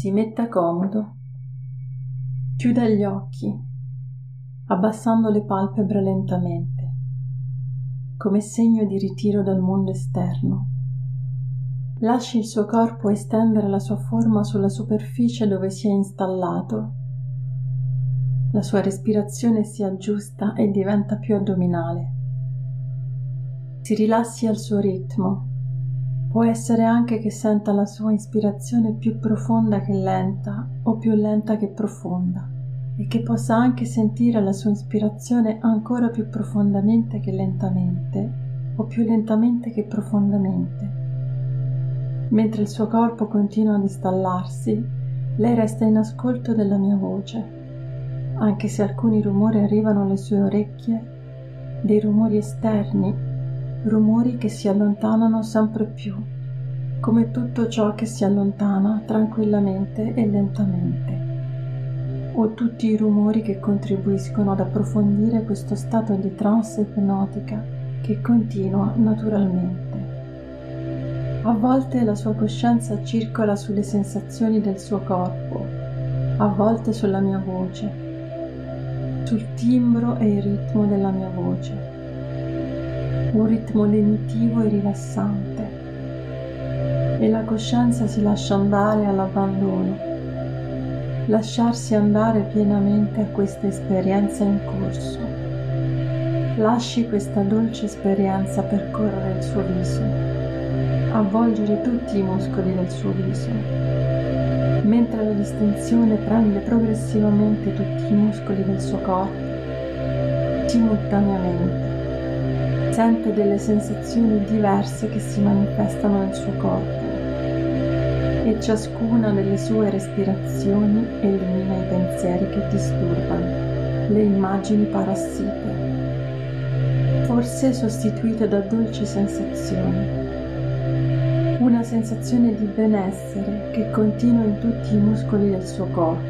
Si metta comodo, chiuda gli occhi, abbassando le palpebre lentamente, come segno di ritiro dal mondo esterno. Lasci il suo corpo estendere la sua forma sulla superficie dove si è installato. La sua respirazione si aggiusta e diventa più addominale. Si rilassi al suo ritmo. Può essere anche che senta la sua ispirazione più profonda che lenta o più lenta che profonda e che possa anche sentire la sua ispirazione ancora più profondamente che lentamente o più lentamente che profondamente. Mentre il suo corpo continua ad installarsi, lei resta in ascolto della mia voce, anche se alcuni rumori arrivano alle sue orecchie, dei rumori esterni, rumori che si allontanano sempre più, come tutto ciò che si allontana tranquillamente e lentamente, o tutti i rumori che contribuiscono ad approfondire questo stato di trance ipnotica che continua naturalmente. A volte la sua coscienza circola sulle sensazioni del suo corpo, a volte sulla mia voce, sul timbro e il ritmo della mia voce. Un ritmo lenitivo e rilassante, e la coscienza si lascia andare all'abbandono, lasciarsi andare pienamente a questa esperienza in corso. Lasci questa dolce esperienza percorrere il suo viso, avvolgere tutti i muscoli del suo viso, mentre la distensione prende progressivamente tutti i muscoli del suo corpo, simultaneamente. Sente delle sensazioni diverse che si manifestano nel suo corpo e ciascuna delle sue respirazioni elimina i pensieri che disturbano, le immagini parassite, forse sostituite da dolci sensazioni. Una sensazione di benessere che continua in tutti i muscoli del suo corpo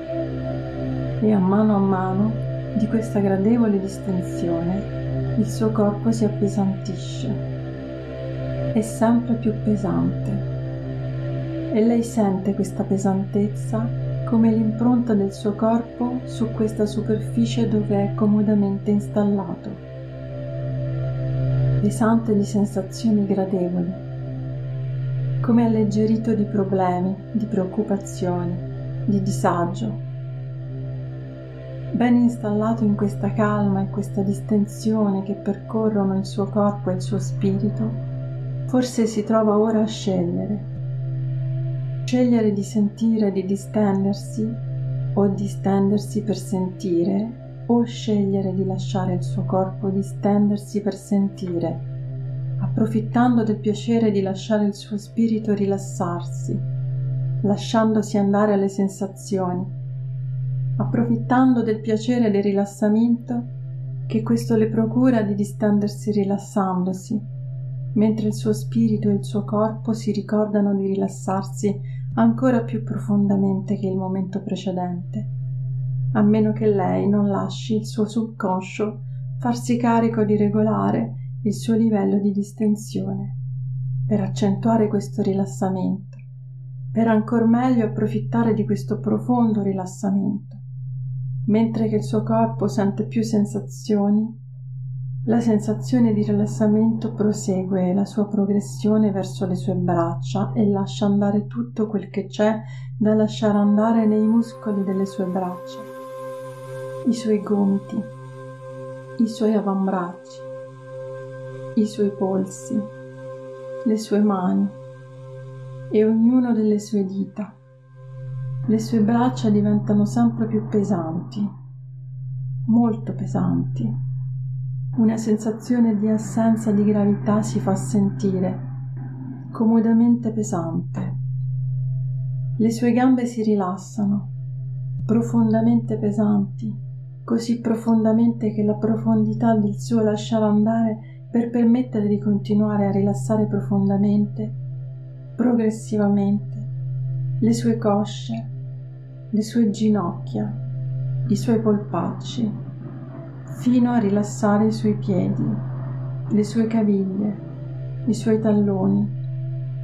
e a mano di questa gradevole distensione il suo corpo si appesantisce, è sempre più pesante e lei sente questa pesantezza come l'impronta del suo corpo su questa superficie dove è comodamente installato, pesante di sensazioni gradevoli, come alleggerito di problemi, di preoccupazioni, di disagio. Ben installato in questa calma e questa distensione che percorrono il suo corpo e il suo spirito, forse si trova ora a scegliere di sentire, di distendersi, o distendersi per sentire, o scegliere di lasciare il suo corpo distendersi per sentire, approfittando del piacere di lasciare il suo spirito rilassarsi, lasciandosi andare alle sensazioni, approfittando del piacere del rilassamento che questo le procura di distendersi rilassandosi, mentre il suo spirito e il suo corpo si ricordano di rilassarsi ancora più profondamente che il momento precedente, a meno che lei non lasci il suo subconscio farsi carico di regolare il suo livello di distensione, per accentuare questo rilassamento, per ancor meglio approfittare di questo profondo rilassamento. Mentre che il suo corpo sente più sensazioni, la sensazione di rilassamento prosegue la sua progressione verso le sue braccia e lascia andare tutto quel che c'è da lasciare andare nei muscoli delle sue braccia, i suoi gomiti, i suoi avambracci, i suoi polsi, le sue mani e ognuno delle sue dita. Le sue braccia diventano sempre più pesanti, molto pesanti. Una sensazione di assenza di gravità si fa sentire, comodamente pesante. Le sue gambe si rilassano, profondamente pesanti, così profondamente che la profondità del suo lasciare andare per permettere di continuare a rilassare profondamente, progressivamente, le sue cosce, le sue ginocchia, i suoi polpacci, fino a rilassare i suoi piedi, le sue caviglie, i suoi talloni,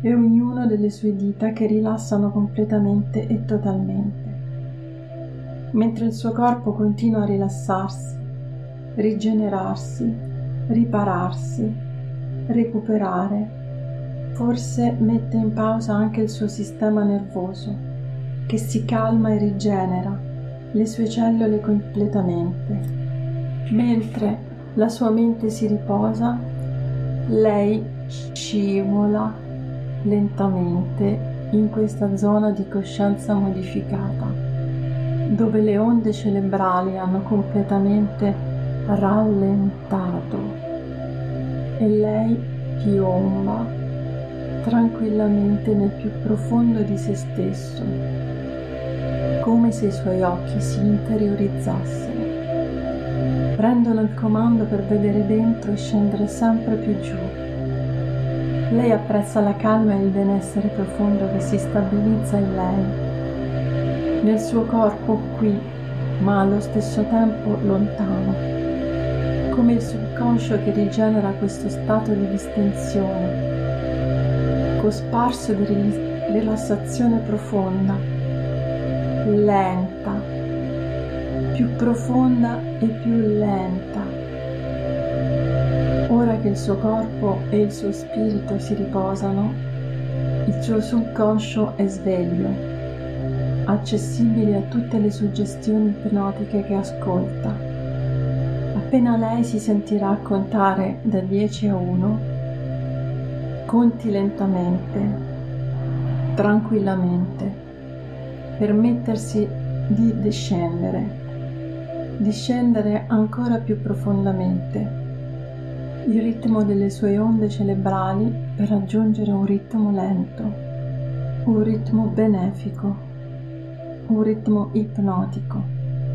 e ognuno delle sue dita che rilassano completamente e totalmente, mentre il suo corpo continua a rilassarsi, rigenerarsi, ripararsi, recuperare. Forse mette in pausa anche il suo sistema nervoso, che si calma e rigenera le sue cellule completamente. Mentre la sua mente si riposa, lei scivola lentamente in questa zona di coscienza modificata, dove le onde cerebrali hanno completamente rallentato e lei piomba tranquillamente nel più profondo di se stesso, come se i suoi occhi si interiorizzassero, prendono il comando per vedere dentro e scendere sempre più giù. Lei apprezza la calma e il benessere profondo che si stabilizza in lei, nel suo corpo qui, ma allo stesso tempo lontano, come il subconscio che rigenera questo stato di distensione, cosparso di rilassazione profonda, lenta, più profonda e più lenta. Ora che il suo corpo e il suo spirito si riposano, il suo subconscio è sveglio, accessibile a tutte le suggestioni ipnotiche che ascolta. Appena lei si sentirà contare da 10 a 1, conti lentamente, tranquillamente, permettersi di discendere ancora più profondamente il ritmo delle sue onde cerebrali per raggiungere un ritmo lento, un ritmo benefico, un ritmo ipnotico.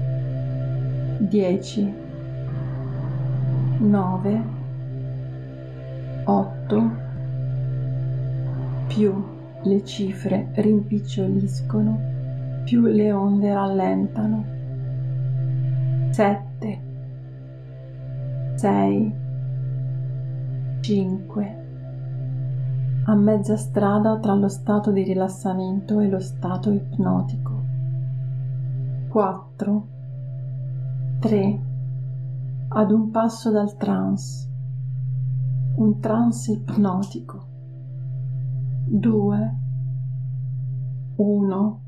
10, 9, 8, più le cifre rimpiccioliscono, più le onde rallentano. 7, 6, 5. A mezza strada tra lo stato di rilassamento e lo stato ipnotico. 4, 3. Ad un passo dal trance, un trance ipnotico. 2, 1.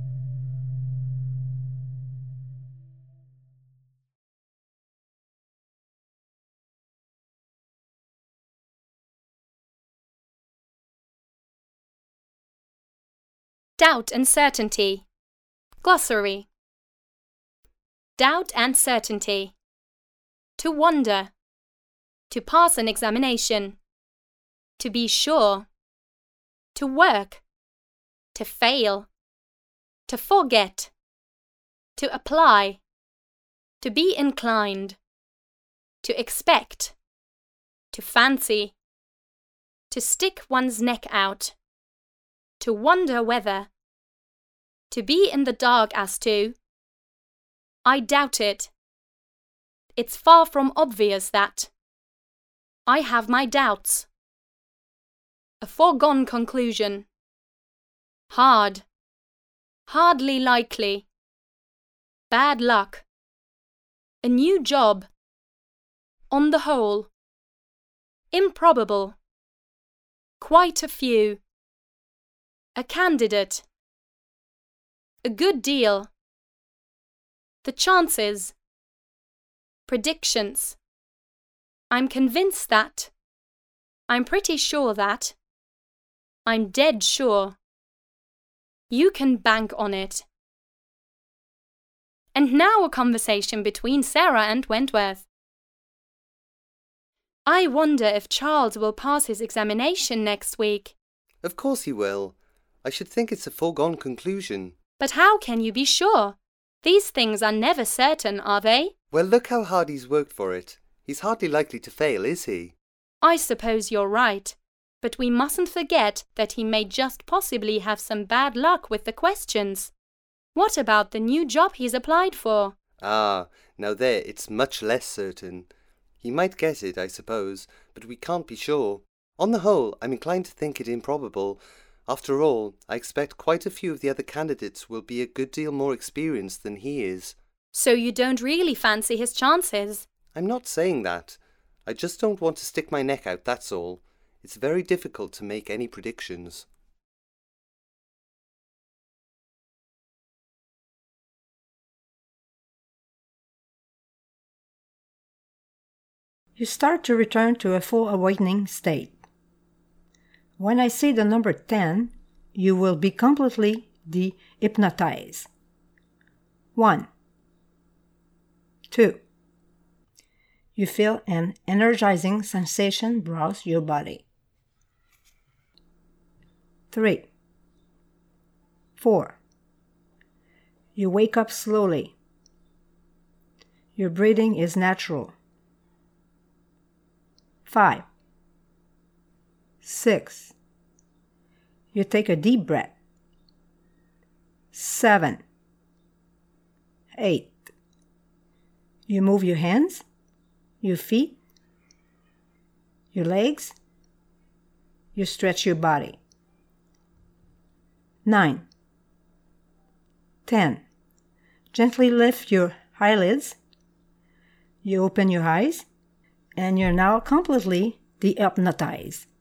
Doubt and certainty. Glossary. Doubt and certainty. To wonder. To pass an examination. To be sure. To work. To fail. To forget. To apply. To be inclined. To expect. To fancy. To stick one's neck out. To wonder whether. To be in the dark as to. I doubt it. It's far from obvious that. I have my doubts. A foregone conclusion. Hard. Hardly likely. Bad luck. A new job. On the whole. Improbable. Quite a few. A candidate. A good deal. The chances. Predictions. I'm convinced that. I'm pretty sure that. I'm dead sure. You can bank on it. And now a conversation between Sarah and Wentworth. I wonder if Charles will pass his examination next week. Of course he will. I should think it's a foregone conclusion. But how can you be sure? These things are never certain, are they? Well, look how hard he's worked for it. He's hardly likely to fail, is he? I suppose you're right. But we mustn't forget that he may just possibly have some bad luck with the questions. What about the new job he's applied for? Ah, now there it's much less certain. He might get it, I suppose, but we can't be sure. On the whole, I'm inclined to think it improbable. After all, I expect quite a few of the other candidates will be a good deal more experienced than he is. So you don't really fancy his chances? I'm not saying that. I just don't want to stick my neck out, that's all. It's very difficult to make any predictions. You start to return to a full awakening state. When I say the number 10, you will be completely de-hypnotized. 1, 2. You feel an energizing sensation browse your body. 3, 4. You wake up slowly. Your breathing is natural. 5, 6. You take a deep breath. 7, 8. You move your hands, your feet, your legs. You stretch your body. 9, 10. Gently lift your eyelids. You open your eyes, and you're now completely de-hypnotized.